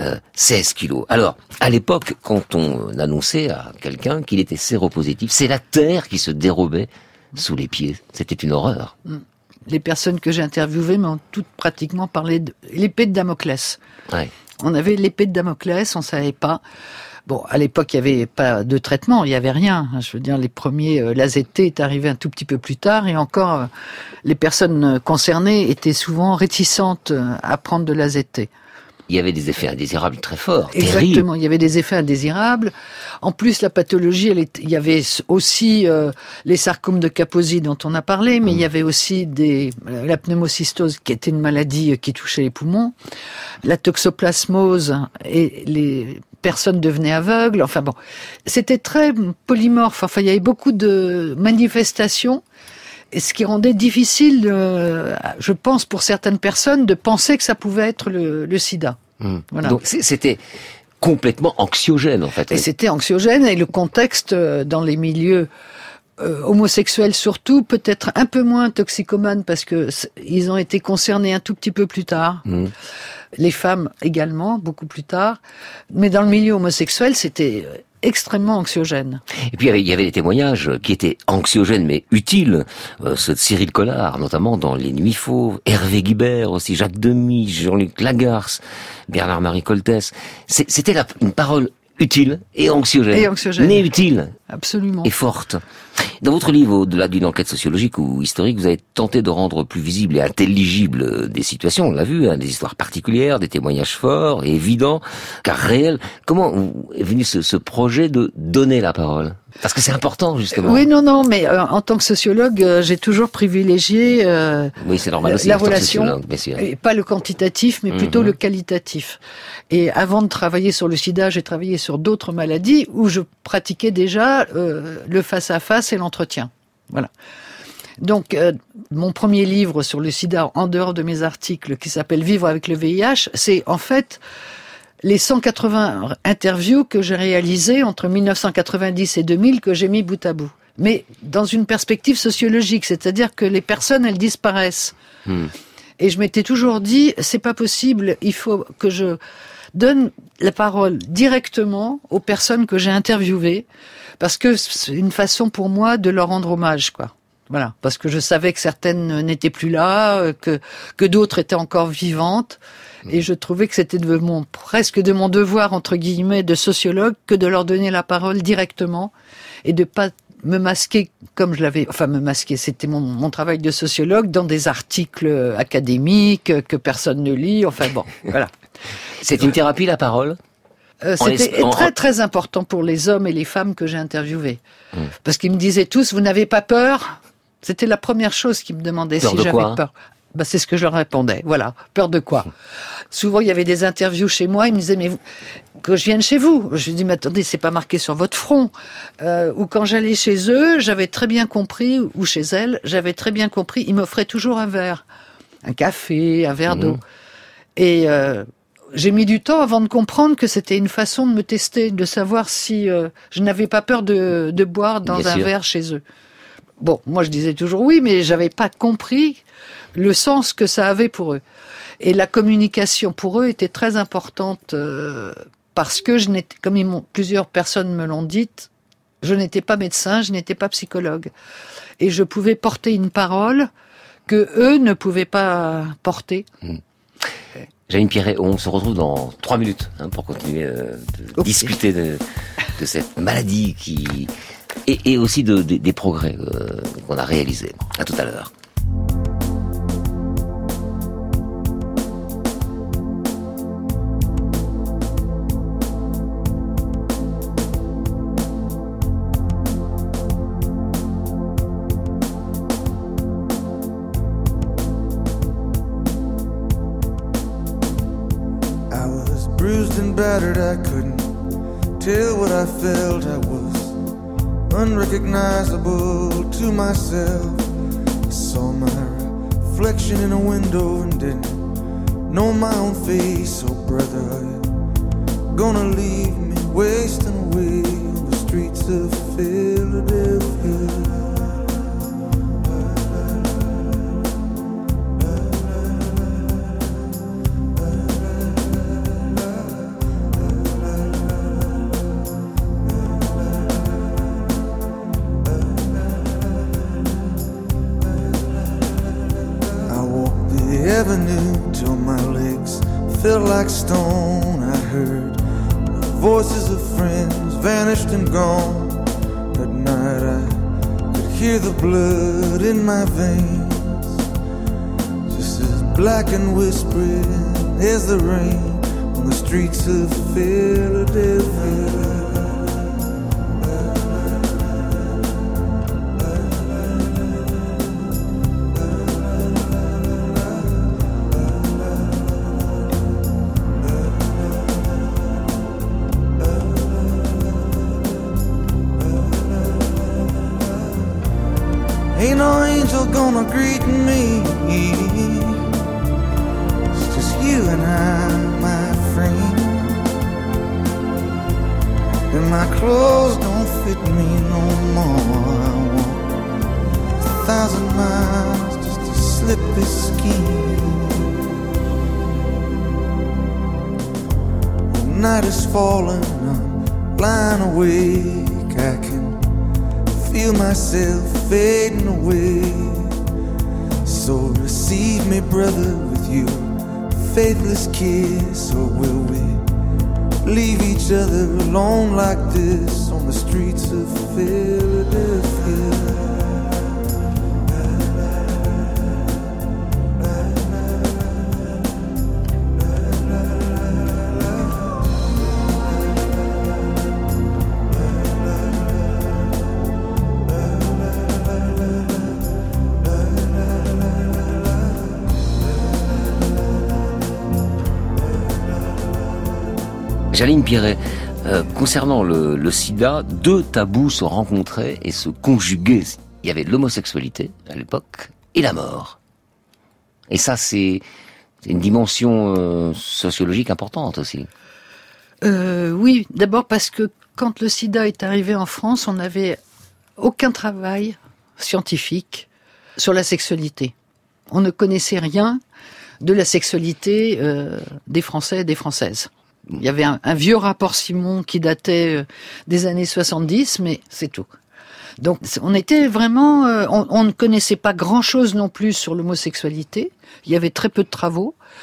16 kilos. Alors, à l'époque, quand on annonçait à quelqu'un qu'il était séropositif, c'est la terre qui se dérobait sous les pieds. C'était une horreur. Les personnes que j'ai interviewées m'ont toutes pratiquement parlé de l'épée de Damoclès. Ouais. On avait l'épée de Damoclès, on savait pas. Bon, à l'époque, il n'y avait pas de traitement, il n'y avait rien. Je veux dire, les premiers l'AZT est arrivé un tout petit peu plus tard, et encore, les personnes concernées étaient souvent réticentes à prendre de l'AZT. Il y avait des effets indésirables très forts. Exactement, terribles. Il y avait des effets indésirables. En plus, la pathologie, il y avait aussi les sarcomes de Kaposi dont on a parlé, mais il y avait aussi la pneumocystose qui était une maladie qui touchait les poumons, la toxoplasmose, et les personnes devenaient aveugles. Enfin bon, c'était très polymorphe. Enfin, il y avait beaucoup de manifestations. Et ce qui rendait difficile, je pense, pour certaines personnes, de penser que ça pouvait être le sida. Voilà. Donc c'était complètement anxiogène, en fait. Et c'était anxiogène, et le contexte dans les milieux homosexuels surtout, peut-être un peu moins toxicomanes, parce que ils ont été concernés un tout petit peu plus tard. Les femmes également, beaucoup plus tard. Mais dans le milieu homosexuel, c'était extrêmement anxiogène. Et puis il y avait des témoignages qui étaient anxiogènes mais utiles, ceux de Cyril Collard, notamment dans Les Nuits Fauves, Hervé Guibert aussi, Jacques Demy, Jean-Luc Lagarce, Bernard-Marie Coltès. C'était une parole utile et anxiogène. Mais utile. Absolument. Et forte. Dans votre livre, au-delà d'une enquête sociologique ou historique, vous avez tenté de rendre plus visible et intelligible des situations, on l'a vu, des histoires particulières, des témoignages forts et évidents, car réels. Comment est venu ce projet de donner la parole ? Parce que c'est important, justement. Oui, non, mais en tant que sociologue, j'ai toujours privilégié oui, c'est normal aussi, la relation, et pas le quantitatif, mais plutôt le qualitatif. Et avant de travailler sur le sida, j'ai travaillé sur d'autres maladies où je pratiquais déjà le face-à-face et l'entretien. Voilà. Donc, mon premier livre sur le sida, en dehors de mes articles, qui s'appelle « Vivre avec le VIH », c'est en fait les 180 interviews que j'ai réalisées entre 1990 et 2000 que j'ai mis bout à bout. Mais dans une perspective sociologique, c'est-à-dire que les personnes, elles disparaissent. Et je m'étais toujours dit, c'est pas possible, il faut que je donne la parole directement aux personnes que j'ai interviewées, parce que c'est une façon pour moi de leur rendre hommage, quoi. Voilà, parce que je savais que certaines n'étaient plus là, que d'autres étaient encore vivantes, et je trouvais que c'était presque de mon devoir, entre guillemets, de sociologue, que de leur donner la parole directement, et de pas me masquer comme je l'avais... Enfin, me masquer, c'était mon travail de sociologue dans des articles académiques que personne ne lit. Enfin bon, voilà. C'est une thérapie, la parole? C'était très très important pour les hommes et les femmes que j'ai interviewés. Parce qu'ils me disaient tous, vous n'avez pas peur? C'était la première chose qu'ils me demandaient, si j'avais peur. Bah, c'est ce que je leur répondais. Voilà. Peur de quoi? Souvent, il y avait des interviews chez moi, ils me disaient, mais que je vienne chez vous. Je dis, mais attendez, c'est pas marqué sur votre front. Ou quand j'allais chez eux, j'avais très bien compris, ou chez elles, j'avais très bien compris, ils m'offraient toujours un verre. Un café, un verre d'eau. Et j'ai mis du temps avant de comprendre que c'était une façon de me tester, de savoir si je n'avais pas peur de boire dans un verre chez eux. Bon, moi je disais toujours oui, mais j'avais pas compris le sens que ça avait pour eux. Et la communication pour eux était très importante parce que je n'étais, comme plusieurs personnes me l'ont dit, je n'étais pas médecin, je n'étais pas psychologue. Et je pouvais porter une parole que eux ne pouvaient pas porter. Jaline Pierret, on se retrouve dans 3 minutes pour continuer de discuter de cette maladie qui... Et aussi des progrès qu'on a réalisés. À tout à l'heure. I was bruised and battered, I couldn't tell what I felt. I was unrecognizable to myself. I saw my reflection in a window and didn't know my own face. Oh brother, are you gonna leave me wasting away on the streets of Philadelphia? Till my legs felt like stone. I heard the voices of friends vanished and gone. At night I could hear the blood in my veins, just as black and whispering as the rain on the streets of Philadelphia. Ain't no angel gonna greet me. It's just you and I, my friend. And my clothes don't fit me no more. I walk 1,000 miles just to slip this skin. The night is falling, I'm lying awake. I can feel myself fading away. So receive me, brother, with your faithless kiss. Or will we leave each other alone like this on the streets of Philadelphia? Jaline Pierret, concernant le sida, 2 tabous se rencontraient et se conjuguaient. Il y avait l'homosexualité à l'époque et la mort. Et ça, c'est une dimension sociologique importante aussi. Oui, d'abord parce que quand le sida est arrivé en France, on n'avait aucun travail scientifique sur la sexualité. On ne connaissait rien de la sexualité des Français et des Françaises. Il y avait un vieux rapport Simon qui datait des années 70, mais c'est tout. Donc on était vraiment... on ne connaissait pas grand-chose non plus sur l'homosexualité. Il y avait très peu de travaux.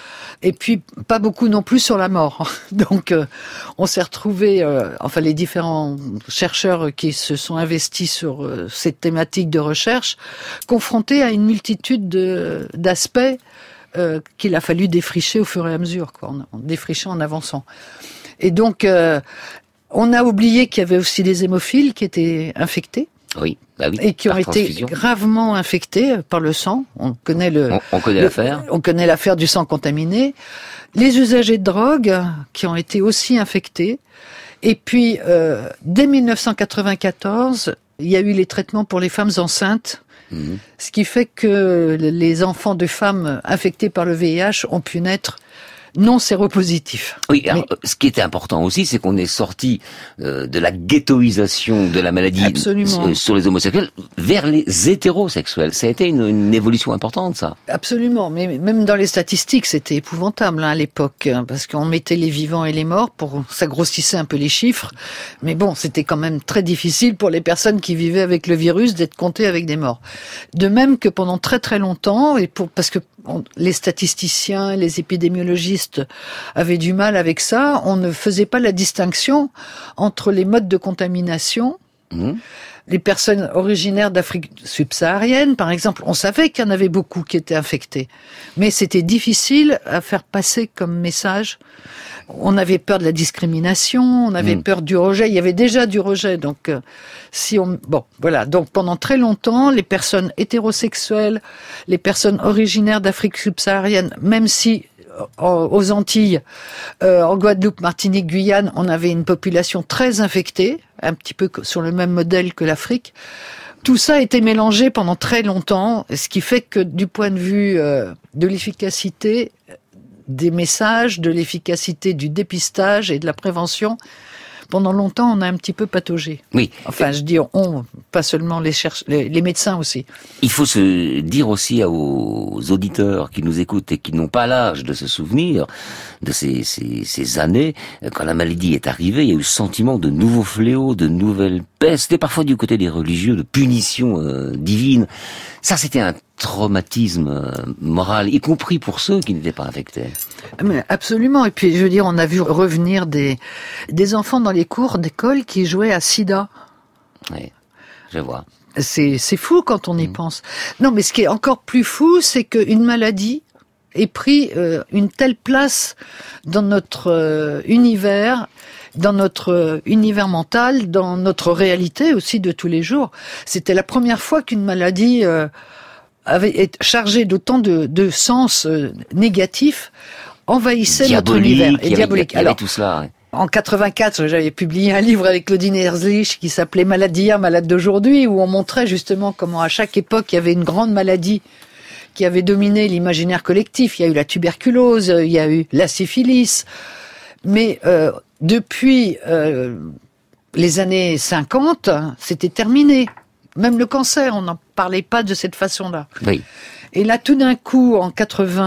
Et puis, pas beaucoup non plus sur la mort. Donc, on s'est retrouvés, les différents chercheurs qui se sont investis sur cette thématique de recherche, confrontés à une multitude d'aspects qu'il a fallu défricher au fur et à mesure, en défrichant en avançant. Et donc, on a oublié qu'il y avait aussi des hémophiles qui étaient infectés. Oui, et qui ont été gravement infectés par le sang. On connaît l'affaire. On connaît l'affaire du sang contaminé. Les usagers de drogue qui ont été aussi infectés. Et puis, dès 1994, il y a eu les traitements pour les femmes enceintes. Ce qui fait que les enfants de femmes infectées par le VIH ont pu naître non séropositifs. Oui, alors, ce qui était important aussi, c'est qu'on est sorti de la ghettoisation de la maladie sur les homosexuels vers les hétérosexuels. Ça a été une évolution importante, ça. Absolument, mais même dans les statistiques, c'était épouvantable à l'époque, parce qu'on mettait les vivants et les morts, ça grossissait un peu les chiffres, mais bon, c'était quand même très difficile pour les personnes qui vivaient avec le virus d'être comptées avec des morts. De même que pendant très très longtemps, parce que les statisticiens, les épidémiologistes avaient du mal avec ça. On ne faisait pas la distinction entre les modes de contamination. Les personnes originaires d'Afrique subsaharienne, par exemple, on savait qu'il y en avait beaucoup qui étaient infectés. Mais c'était difficile à faire passer comme message. On avait peur de la discrimination, on avait peur du rejet. Il y avait déjà du rejet, donc Donc pendant très longtemps, les personnes hétérosexuelles, les personnes originaires d'Afrique subsaharienne, même si aux Antilles, en Guadeloupe, Martinique, Guyane, on avait une population très infectée, un petit peu sur le même modèle que l'Afrique. Tout ça a été mélangé pendant très longtemps, ce qui fait que du point de vue de l'efficacité des messages, de l'efficacité du dépistage et de la prévention, pendant longtemps, on a un petit peu pataugé. Oui. Enfin, je dis on, pas seulement les médecins aussi. Il faut se dire aussi aux auditeurs qui nous écoutent et qui n'ont pas l'âge de se souvenir de ces années, quand la maladie est arrivée, il y a eu le sentiment de nouveaux fléaux, de nouvelles pestes, et parfois du côté des religieux, de punition divine. Ça, c'était un traumatisme moral, y compris pour ceux qui n'étaient pas infectés. Mais absolument. Et puis, je veux dire, on a vu revenir des enfants dans les cours d'école qui jouaient à Sida. Oui, je vois. C'est fou quand on y pense. Non, mais ce qui est encore plus fou, c'est qu'une maladie ait pris une telle place dans notre univers, dans notre univers mental, dans notre réalité aussi de tous les jours. C'était la première fois qu'une maladie avait été chargée d'autant de sens négatifs, envahissait notre univers. Et diabolique. Il y avait tout cela, ouais. En 84, j'avais publié un livre avec Claudine Herzlich qui s'appelait Malade d'hier, malade d'aujourd'hui, où on montrait justement comment à chaque époque il y avait une grande maladie qui avait dominé l'imaginaire collectif. Il y a eu la tuberculose, il y a eu la syphilis. Mais depuis les années 50, c'était terminé. Même le cancer, on n'en parlait pas de cette façon-là. Oui. Et là, tout d'un coup, en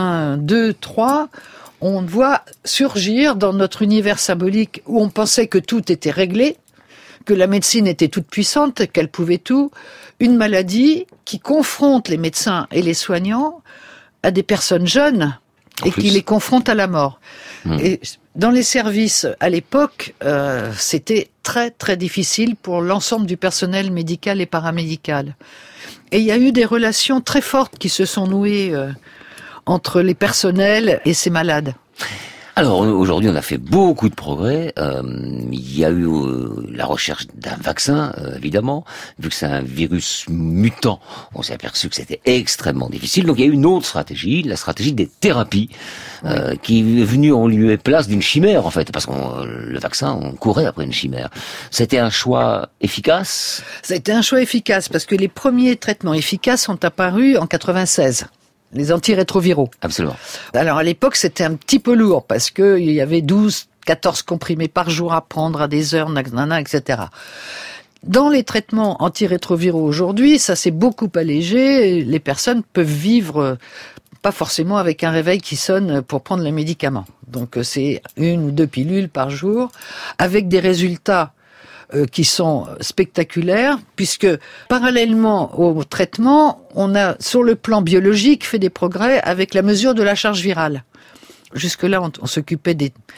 82-3, on voit surgir dans notre univers symbolique où on pensait que tout était réglé, que la médecine était toute puissante, qu'elle pouvait tout, une maladie qui confronte les médecins et les soignants à des personnes jeunes et qui les confronte à la mort. Et dans les services, à l'époque, c'était très très difficile pour l'ensemble du personnel médical et paramédical. Et il y a eu des relations très fortes qui se sont nouées entre les personnels et ces malades. Alors aujourd'hui, on a fait beaucoup de progrès. Il y a eu la recherche d'un vaccin, évidemment. Vu que c'est un virus mutant, on s'est aperçu que c'était extrêmement difficile. Donc il y a eu une autre stratégie, la stratégie des thérapies, qui est venue en lieu et place d'une chimère, en fait. Parce que le vaccin, on courait après une chimère. C'était un choix efficace ? C'était un choix efficace, parce que les premiers traitements efficaces sont apparus en 96. Les antirétroviraux. Absolument. Alors à l'époque, c'était un petit peu lourd parce que il y avait 12-14 comprimés par jour à prendre à des heures, etc. Dans les traitements antirétroviraux aujourd'hui, ça s'est beaucoup allégé. Les personnes peuvent vivre pas forcément avec un réveil qui sonne pour prendre le médicament. Donc c'est 1 ou 2 pilules par jour avec des résultats qui sont spectaculaires, puisque parallèlement au traitement, on a, sur le plan biologique, fait des progrès avec la mesure de la charge virale. Jusque-là, on s'occupait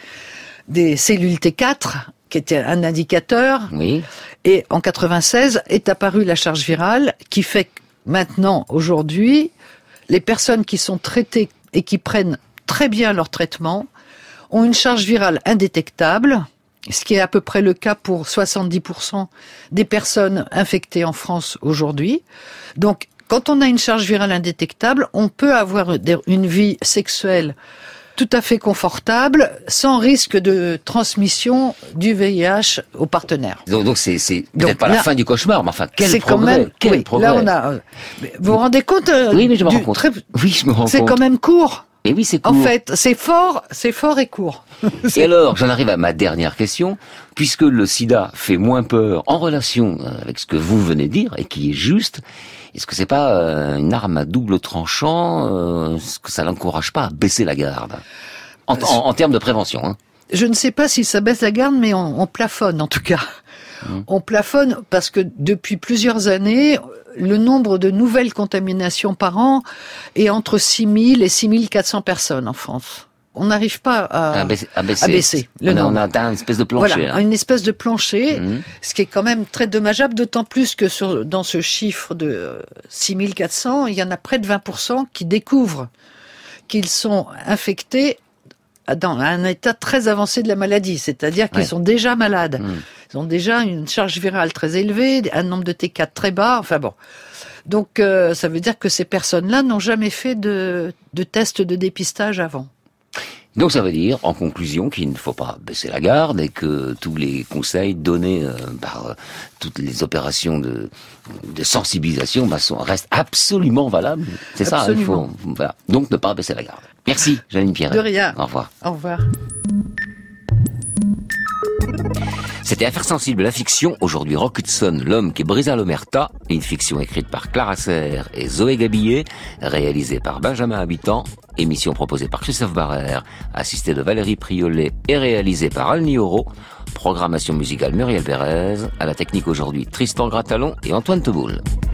des cellules T4, qui était un indicateur. Oui. Et en 96 est apparue la charge virale, qui fait que maintenant, aujourd'hui, les personnes qui sont traitées et qui prennent très bien leur traitement ont une charge virale indétectable, ce qui est à peu près le cas pour 70% des personnes infectées en France aujourd'hui. Donc, quand on a une charge virale indétectable, on peut avoir une vie sexuelle tout à fait confortable, sans risque de transmission du VIH au partenaire. Donc c'est peut-être pas la fin du cauchemar, mais enfin, quel progrès, quel progrès. Là, on a... Vous vous rendez compte? Oui, mais je me rends compte. Oui, je me rends compte. C'est quand même court. Et oui, c'est court. En fait, c'est fort et court. Et alors, j'en arrive à ma dernière question. Puisque le sida fait moins peur en relation avec ce que vous venez de dire, et qui est juste, est-ce que c'est pas une arme à double tranchant? Est-ce que ça l'encourage pas à baisser la garde en termes de prévention, hein? Je ne sais pas si ça baisse la garde, mais on plafonne en tout cas. On plafonne parce que depuis plusieurs années, le nombre de nouvelles contaminations par an est entre 6 000 et 6 400 personnes en France. On n'arrive pas à baisser le nombre. On a atteint une espèce de plancher. Voilà, une espèce de plancher, ce qui est quand même très dommageable, d'autant plus que dans ce chiffre de 6 400, il y en a près de 20% qui découvrent qu'ils sont infectés dans un état très avancé de la maladie, c'est-à-dire qu'ils sont déjà malades. Ils ont déjà une charge virale très élevée, un nombre de T4 très bas, enfin bon. Donc ça veut dire que ces personnes-là n'ont jamais fait de test de dépistage avant. Donc ça veut dire, en conclusion, qu'il ne faut pas baisser la garde et que tous les conseils donnés par toutes les opérations de sensibilisation restent absolument valables. C'est ça, il faut. Voilà. Donc ne pas baisser la garde. Merci, Janine Pierret. De rien. Au revoir. Au revoir. C'était Affaires sensibles, la fiction. Aujourd'hui, Rock Hudson, l'homme qui brisa l'omerta. Une fiction écrite par Clara Serre et Zoé Gabillet, réalisée par Benjamin Habitant. Émission proposée par Christophe Barrère, assistée de Valérie Priolet et réalisée par Al Nioro. Programmation musicale Muriel Pérez. À la technique aujourd'hui, Tristan Gratalon et Antoine Teboul.